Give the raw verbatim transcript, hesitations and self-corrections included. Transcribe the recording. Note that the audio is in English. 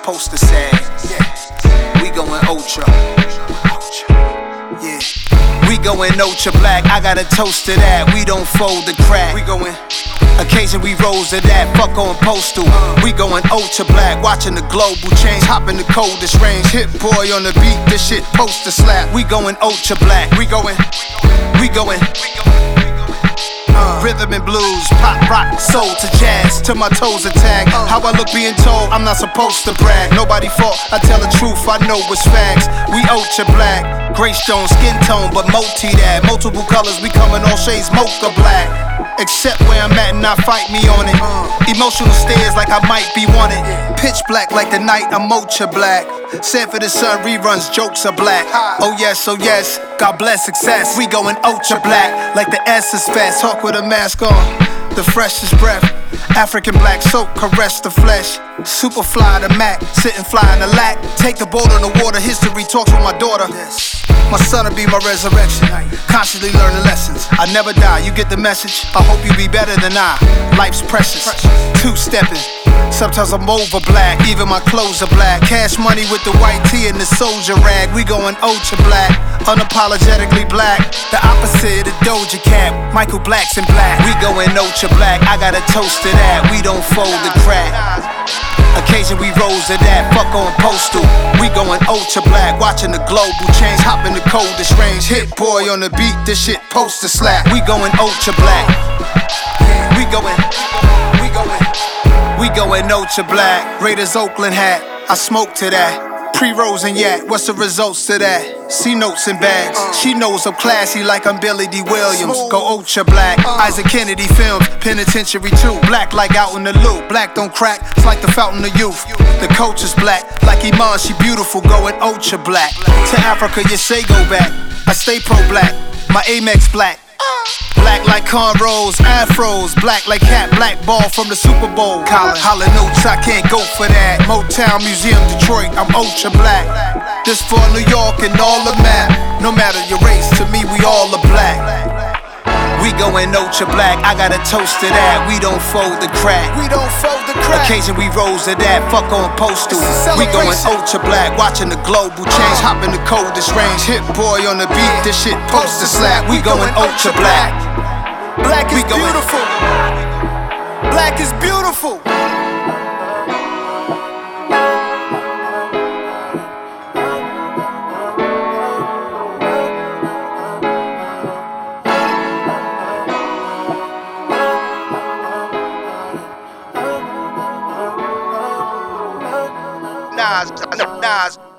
poster sad. Yeah, we going ultra. Yeah, we going ultra black. I got a toast to that. We don't fold the crack. We going. Occasion we rose to that, fuck on postal. We going ultra black, watching the global change. Hop in the coldest range, hit boy on the beat, this shit poster slap. We going ultra black, we going, we going uh, Rhythm and blues, pop, rock, soul to jazz, till my toes attack. How I look being told, I'm not supposed to brag. Nobody fault, I tell the truth, I know it's facts. We ultra black, Grace Jones, skin tone, but multi that. Multiple colors, we coming all shades mocha black. Except where I'm at and not fight me on it. Emotional stares like I might be wanted. Pitch black like the night, I'm ultra black. Sanford and Son reruns, jokes are black. Oh yes, oh yes, God bless success. We going ultra black like the S is fast. Hawk with a mask on, the freshest breath. African black soap, caress the flesh. Superfly the Mac, sitting fly in the lack. Take the boat on the water, history talks with my daughter. My son'll be my resurrection. Constantly learning lessons. I never die, you get the message. I hope you be better than I. Life's precious. Two-stepping. Sometimes I'm over black, even my clothes are black. Cash money with the white tee and the soldier rag. We going ultra black, unapologetically black. The opposite of Doja Cat, Michael Black's in black. We going ultra black, I got a toast to that. We don't fold the crack. Occasion we rose to that, fuck on postal. We going ultra black, watching the global change. Hop in the coldest range, hit boy on the beat, this shit poster slap. We going ultra black. We going, we going, we going ultra black. Raiders Oakland hat, I smoke to that. Pre-rolls and yak, what's the results to that? C notes and bags. She knows I'm classy like I'm Billy D. Williams. Go ultra black. Isaac Kennedy films, Penitentiary two. Black like out in the loop. Black don't crack, it's like the fountain of youth. The coach is black, like Iman, she beautiful. Going ultra black. To Africa, you say go back. I stay pro-black, my Amex black. Black like cornrows, afros. Black like Cat, black ball from the Super Bowl. Colin, holla notes, I can't go for that. Motown Museum, Detroit, I'm ultra black. This for New York and all the map. No matter your race, to me we all are black. We going ultra black, I got a toast to that. We don't fold the crack. We don't fold the crack. Occasion we rose to that, fuck on postal. We going ultra black, watching the global change. Hop in the coldest range, hit boy on the beat, this shit poster slap. We going ultra black. Black is beautiful. Black is beautiful. Nas, Nas.